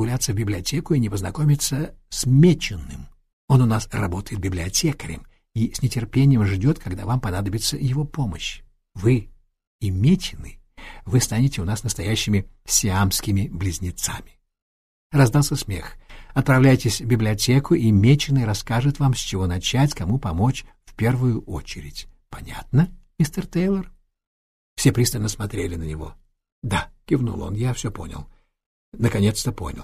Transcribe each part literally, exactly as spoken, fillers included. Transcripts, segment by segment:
прогуляться в библиотеку и не познакомиться с Меченым. Он у нас работает библиотекарем и с нетерпением ждет, когда вам понадобится его помощь. Вы и Меченый, вы станете у нас настоящими сиамскими близнецами». Раздался смех. «Отправляйтесь в библиотеку, и Меченый расскажет вам, с чего начать, кому помочь в первую очередь. Понятно, мистер Тейлор?» Все пристально смотрели на него. «Да», — кивнул он, — «я все понял. Наконец-то понял».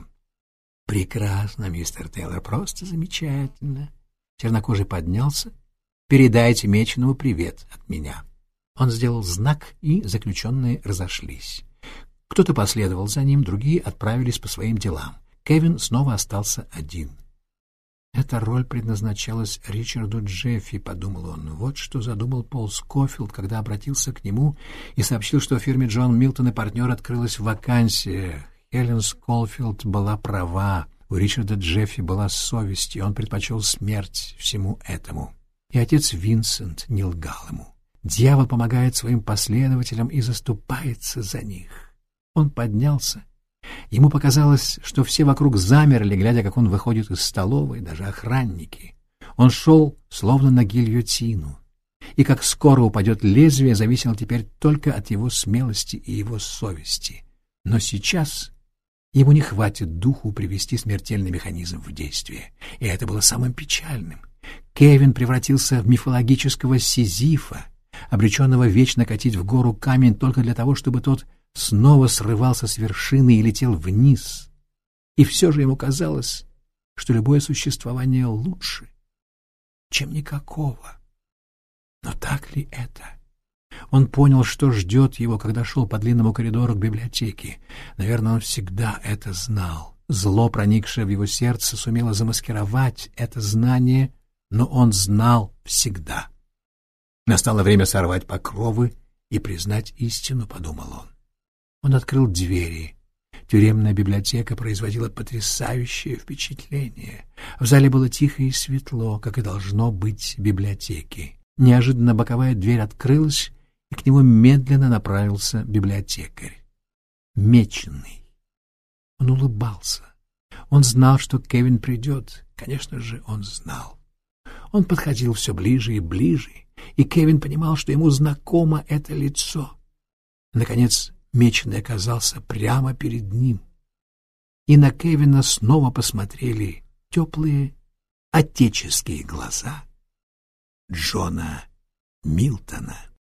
«Прекрасно, мистер Тейлор, просто замечательно». Чернокожий поднялся. «Передайте Меченому привет от меня». Он сделал знак, и заключенные разошлись. Кто-то последовал за ним, другие отправились по своим делам. Кевин снова остался один. «Эта роль предназначалась Ричарду Джеффи», — подумал он. Вот что задумал Пол Скофилд, когда обратился к нему и сообщил, что в фирме Джон Милтон и партнер открылась вакансия. Хелен Скофилд была права. У Ричарда Джеффи была совесть, и он предпочел смерть всему этому. И отец Винсент не лгал ему. Дьявол помогает своим последователям и заступается за них. Он поднялся. Ему показалось, что все вокруг замерли, глядя, как он выходит из столовой, даже охранники. Он шел, словно на гильотину. И как скоро упадет лезвие, зависело теперь только от его смелости и его совести. Но сейчас ему не хватит духу привести смертельный механизм в действие. И это было самым печальным. Кевин превратился в мифологического Сизифа, обреченного вечно катить в гору камень только для того, чтобы тот снова срывался с вершины и летел вниз. И все же ему казалось, что любое существование лучше, чем никакого. Но так ли это? Он понял, что ждет его, когда шел по длинному коридору к библиотеке. Наверное, он всегда это знал. Зло, проникшее в его сердце, сумело замаскировать это знание, но он знал всегда. Настало время сорвать покровы и признать истину, — подумал он. Он открыл двери. Тюремная библиотека производила потрясающее впечатление. В зале было тихо и светло, как и должно быть в библиотеке. Неожиданно боковая дверь открылась, и к нему медленно направился библиотекарь. Меченый. Он улыбался. Он знал, что Кевин придет. Конечно же, он знал. Он подходил все ближе и ближе, и Кевин понимал, что ему знакомо это лицо. Наконец, Меченый оказался прямо перед ним. И на Кевина снова посмотрели теплые отеческие глаза Джона Милтона.